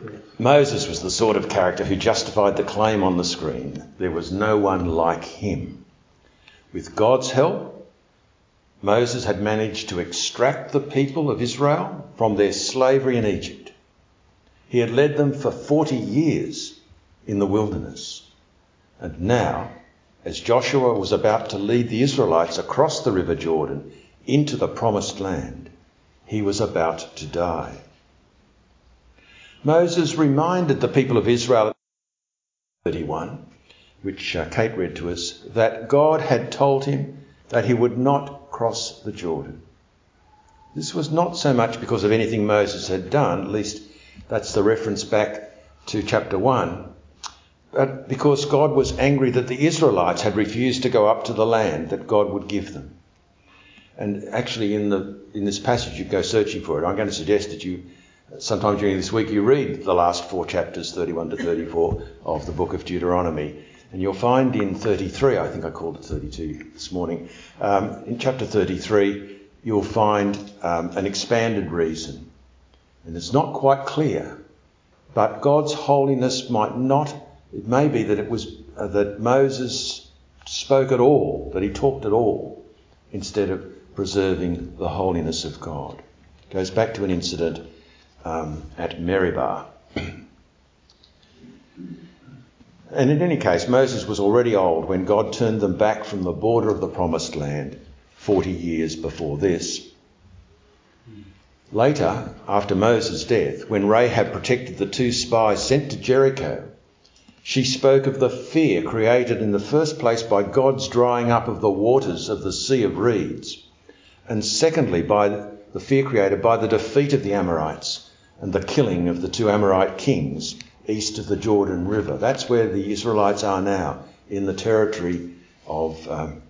Moses was the sort of character who justified the claim on the screen. There was no one like him. With God's help, Moses had managed to extract the people of Israel from their slavery in Egypt. He had led them for 40 years in the wilderness. And now, as Joshua was about to lead the Israelites across the River Jordan into the promised land, he was about to die. Moses reminded the people of Israel at 31, which Kate read to us, that God had told him that he would not cross the Jordan. This was not so much because of anything Moses had done, at least that's the reference back to chapter 1, but because God was angry that the Israelites had refused to go up to the land that God would give them. And actually in this passage you go searching for it. I'm going to suggest that you, sometime during this week, you read the last 4 chapters, 31 to 34, of the book of Deuteronomy. And you'll find in 33, I think I called it 32 this morning, in chapter 33, you'll find an expanded reason. And it's not quite clear, but God's holiness might not, it may be that it was that Moses spoke at all, that he talked at all, instead of preserving the holiness of God. It goes back to an incident at Meribah. And in any case, Moses was already old when God turned them back from the border of the promised land 40 years before this. Later, after Moses' death, when Rahab protected the 2 spies sent to Jericho, she spoke of the fear created in the first place by God's drying up of the waters of the Sea of Reeds, and secondly by the fear created by the defeat of the Amorites and the killing of the 2 Amorite kings east of the Jordan River. That's where the Israelites are now, in the territory of...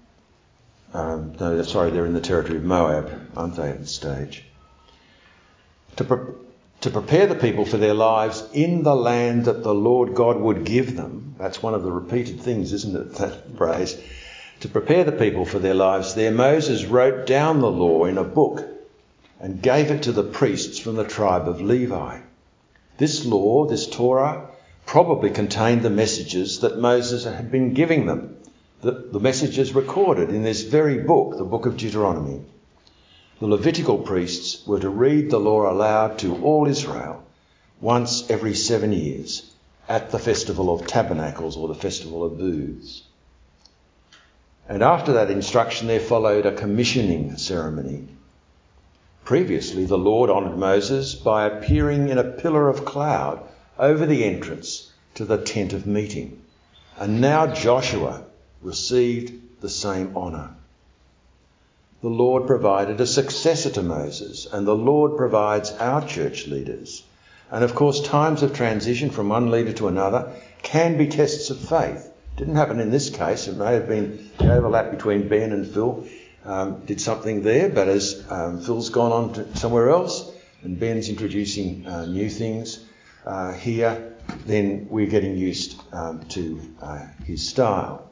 they're in the territory of Moab, aren't they, at this stage? To prepare the people for their lives in the land that the Lord God would give them. That's one of the repeated things, isn't it, that phrase? To prepare the people for their lives there, Moses wrote down the law in a book and gave it to the priests from the tribe of Levi. This law, this Torah, probably contained the messages that Moses had been giving them, the messages recorded in this very book, the book of Deuteronomy. The Levitical priests were to read the law aloud to all Israel once every 7 years at the Festival of Tabernacles or the Festival of Booths. And after that instruction there followed a commissioning ceremony. Previously the Lord honoured Moses by appearing in a pillar of cloud over the entrance to the tent of meeting. And now Joshua received the same honour. The Lord provided a successor to Moses, and the Lord provides our church leaders. And of course, times of transition from one leader to another can be tests of faith. Didn't happen in this case. It may have been the overlap between Ben and Phil did something there, but as Phil's gone on to somewhere else and Ben's introducing new things here, then we're getting used to his style.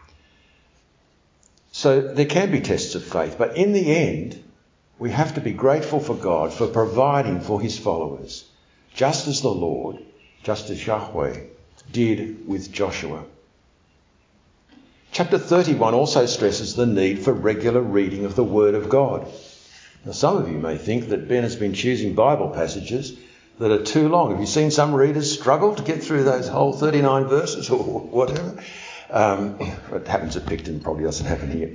So there can be tests of faith, but in the end, we have to be grateful for God for providing for his followers, just as the Lord, just as Yahweh, did with Joshua. Chapter 31 also stresses the need for regular reading of the Word of God. Now, some of you may think that Ben has been choosing Bible passages that are too long. Have you seen some readers struggle to get through those whole 39 verses or whatever? It happens at Picton, probably doesn't happen here.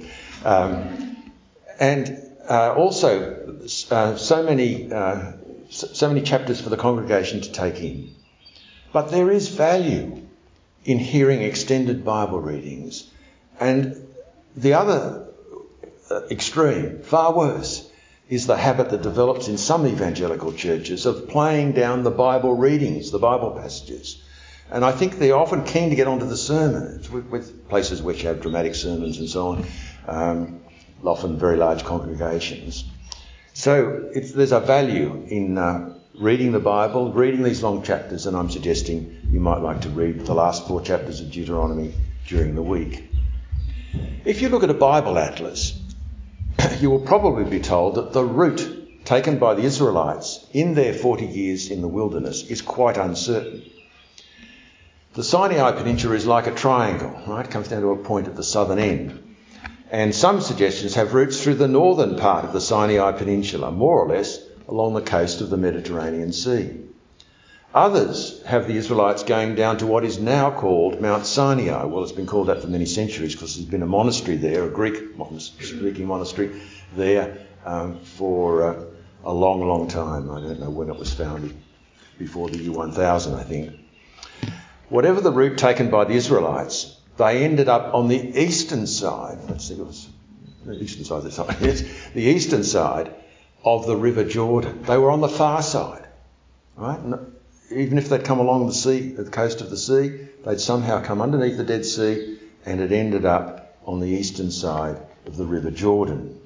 Also, so many chapters for the congregation to take in. But there is value in hearing extended Bible readings. And the other extreme, far worse, is the habit that develops in some evangelical churches of playing down the Bible readings, the Bible passages. And I think they're often keen to get onto the sermons with places which have dramatic sermons and so on, often very large congregations. So there's a value in reading the Bible, reading these long chapters, and I'm suggesting you might like to read the last 4 chapters of Deuteronomy during the week. If you look at a Bible atlas, you will probably be told that the route taken by the Israelites in their 40 years in the wilderness is quite uncertain. The Sinai Peninsula is like a triangle, right? It comes down to a point at the southern end. And some suggestions have roots through the northern part of the Sinai Peninsula, more or less along the coast of the Mediterranean Sea. Others have the Israelites going down to what is now called Mount Sinai. Well, it's been called that for many centuries because there's been a monastery there, a Greek-speaking monastery there for a long, long time. I don't know when it was founded, before the year 1000, I think. Whatever the route taken by the Israelites, they ended up on the eastern side. Let's see, it was the eastern side. Yes, the eastern side of the River Jordan. They were on the far side, right? Even if they'd come along the sea, the coast of the sea, they'd somehow come underneath the Dead Sea, and it ended up on the eastern side of the River Jordan.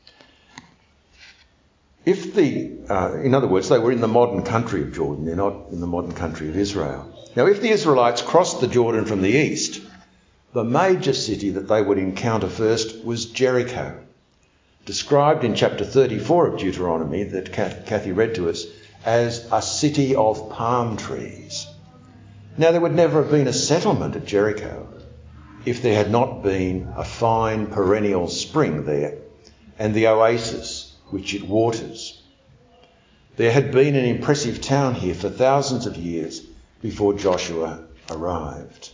In other words, they were in the modern country of Jordan. They're not in the modern country of Israel. Now, if the Israelites crossed the Jordan from the east, the major city that they would encounter first was Jericho, described in chapter 34 of Deuteronomy that Kathy read to us as a city of palm trees. Now, there would never have been a settlement at Jericho if there had not been a fine perennial spring there and the oasis which it waters. There had been an impressive town here for thousands of years before Joshua arrived.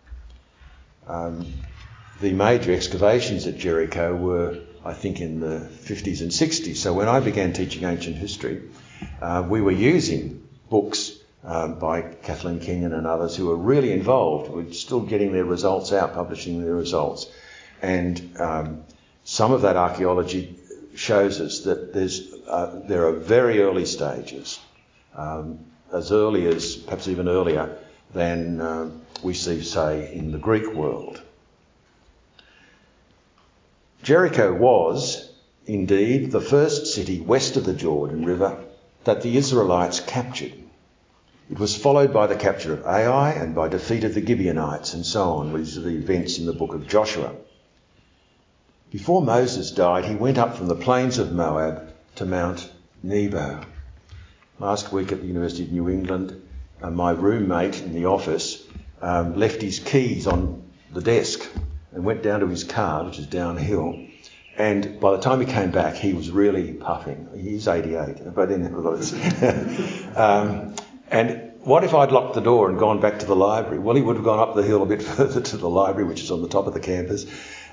The major excavations at Jericho were, I think, in the 50s and 60s. So when I began teaching ancient history, we were using books by Kathleen Kenyon and others who were really involved. We're still getting their results out, publishing their results. And some of that archaeology shows us that there are very early stages, as early as, perhaps even earlier than we see, say, in the Greek world. Jericho was, indeed, the first city west of the Jordan River that the Israelites captured. It was followed by the capture of Ai and by defeat of the Gibeonites and so on. These are the events in the book of Joshua. Before Moses died, he went up from the plains of Moab to Mount Nebo. Last week at the University of New England, my roommate in the office left his keys on the desk and went down to his car, which is downhill. And by the time he came back, he was really puffing. He's 88, but nevertheless. And what if I'd locked the door and gone back to the library? Well, he would have gone up the hill a bit further to the library, which is on the top of the campus.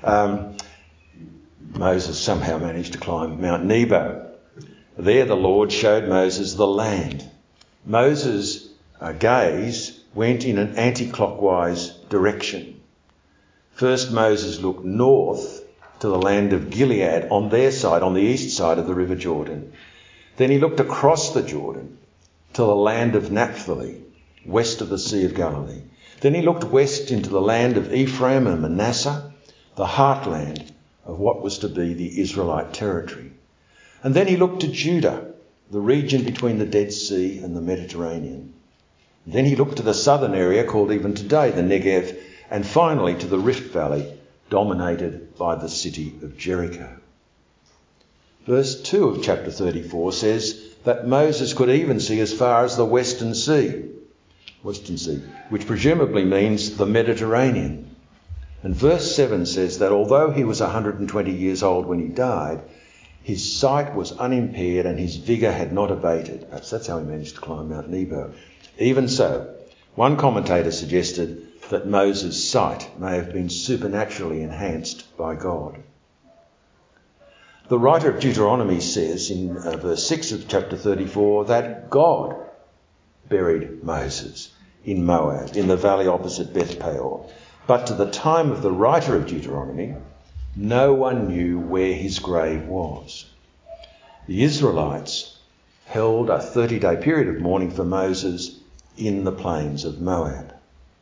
Moses somehow managed to climb Mount Nebo. There the Lord showed Moses the land. Moses' gaze went in an anti-clockwise direction. First, Moses looked north to the land of Gilead on their side, on the east side of the River Jordan. Then he looked across the Jordan to the land of Naphtali, west of the Sea of Galilee. Then he looked west into the land of Ephraim and Manasseh, the heartland of what was to be the Israelite territory. And then he looked to Judah, the region between the Dead Sea and the Mediterranean. Then he looked to the southern area called even today the Negev, and finally to the Rift Valley, dominated by the city of Jericho. Verse 2 of chapter 34 says that Moses could even see as far as the Western Sea, which presumably means the Mediterranean. And verse 7 says that although he was 120 years old when he died, his sight was unimpaired and his vigour had not abated. Perhaps that's how he managed to climb Mount Nebo. Even so, one commentator suggested that Moses' sight may have been supernaturally enhanced by God. The writer of Deuteronomy says in verse 6 of chapter 34 that God buried Moses in Moab, in the valley opposite Beth Peor. But to the time of the writer of Deuteronomy, no one knew where his grave was. The Israelites held a 30-day period of mourning for Moses in the plains of Moab.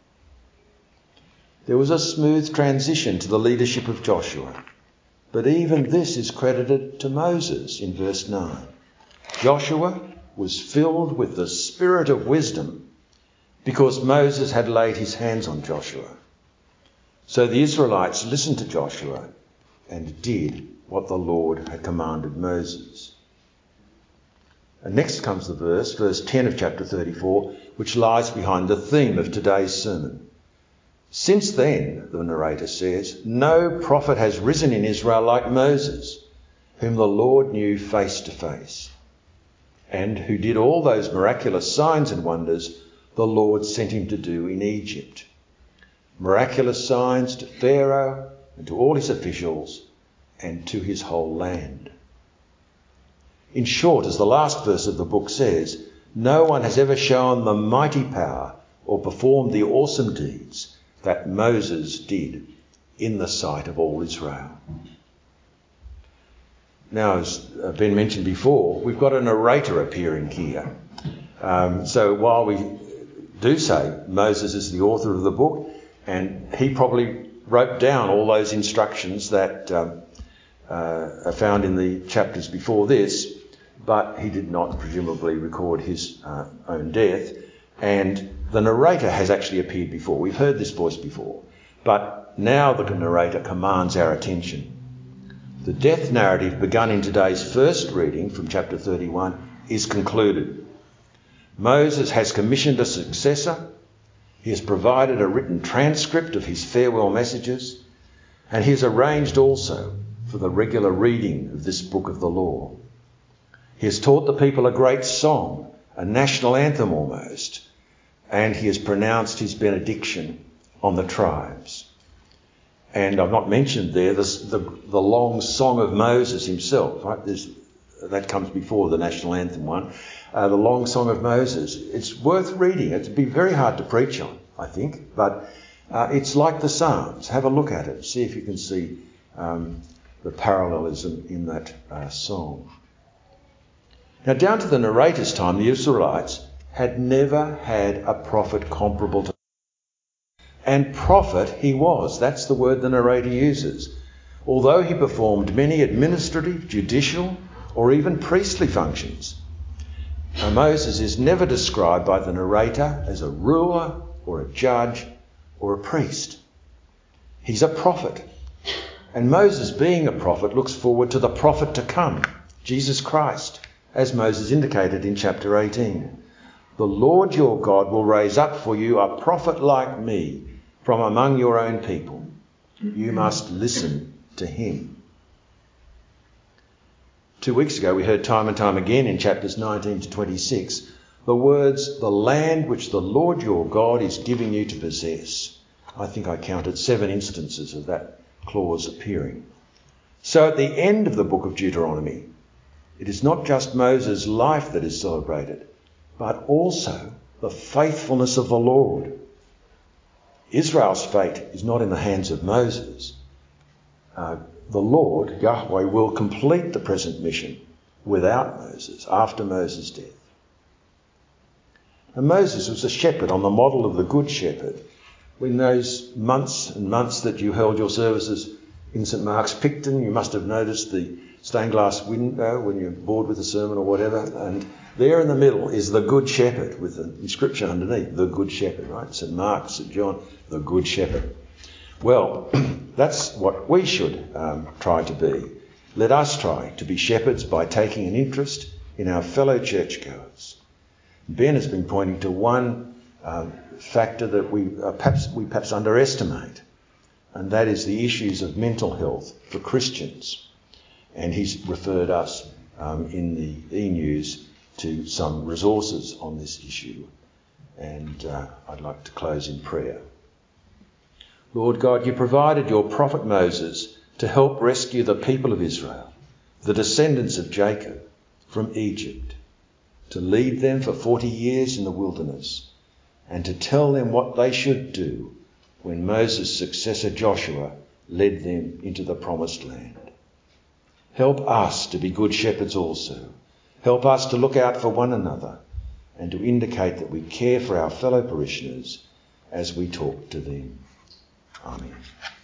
There was a smooth transition to the leadership of Joshua, but even this is credited to Moses in verse 9. Joshua was filled with the spirit of wisdom because Moses had laid his hands on Joshua. So the Israelites listened to Joshua and did what the Lord had commanded Moses. And next comes the verse 10 of chapter 34, which lies behind the theme of today's sermon. Since then, the narrator says, no prophet has risen in Israel like Moses, whom the Lord knew face to face, and who did all those miraculous signs and wonders the Lord sent him to do in Egypt. Miraculous signs to Pharaoh and to all his officials and to his whole land. In short, as the last verse of the book says, no one has ever shown the mighty power or performed the awesome deeds that Moses did in the sight of all Israel. Now, as Ben mentioned before, we've got a narrator appearing here. So while we do say Moses is the author of the book, and he probably wrote down all those instructions that are found in the chapters before this, but he did not presumably record his own death. And the narrator has actually appeared before. We've heard this voice before, but now the narrator commands our attention. The death narrative begun in today's first reading from chapter 31 is concluded. Moses has commissioned a successor. He has provided a written transcript of his farewell messages, and he has arranged also for the regular reading of this book of the law. He has taught the people a great song, a national anthem almost, and he has pronounced his benediction on the tribes. And I've not mentioned there the long song of Moses himself, right? That comes before the national anthem one. The long song of Moses. It's worth reading. It'd be very hard to preach on, I think, but it's like the Psalms. Have a look at it. See if you can see the parallelism in that song. Now, down to the narrator's time, the Israelites had never had a prophet comparable to. And prophet he was. That's the word the narrator uses. Although he performed many administrative, judicial, or even priestly functions, Moses is never described by the narrator as a ruler or a judge or a priest. He's a prophet. And Moses, being a prophet, looks forward to the prophet to come, Jesus Christ, as Moses indicated in chapter 18. The Lord your God will raise up for you a prophet like me from among your own people. You must listen to him. 2 weeks ago we heard time and time again in chapters 19 to 26 the words, the land which the Lord your God is giving you to possess. I think I counted 7 instances of that clause appearing. So at the end of the book of Deuteronomy, it is not just Moses' life that is celebrated, but also the faithfulness of the Lord. Israel's fate is not in the hands of Moses. The Lord, Yahweh, will complete the present mission without Moses, after Moses' death. And Moses was a shepherd on the model of the Good Shepherd. In those months and months that you held your services in St Mark's Picton, you must have noticed the stained glass window when you're bored with a sermon or whatever, and there in the middle is the Good Shepherd with the inscription underneath, the Good Shepherd, right? St Mark, St John, the Good Shepherd. Well, that's what we should try to be. Let us try to be shepherds by taking an interest in our fellow churchgoers. Ben has been pointing to one factor that we perhaps underestimate, and that is the issues of mental health for Christians. And he's referred us in the e-news to some resources on this issue. And I'd like to close in prayer. Lord God, you provided your prophet Moses to help rescue the people of Israel, the descendants of Jacob, from Egypt, to lead them for 40 years in the wilderness, and to tell them what they should do when Moses' successor Joshua led them into the promised land. Help us to be good shepherds also. Help us to look out for one another and to indicate that we care for our fellow parishioners as we talk to them. Amen.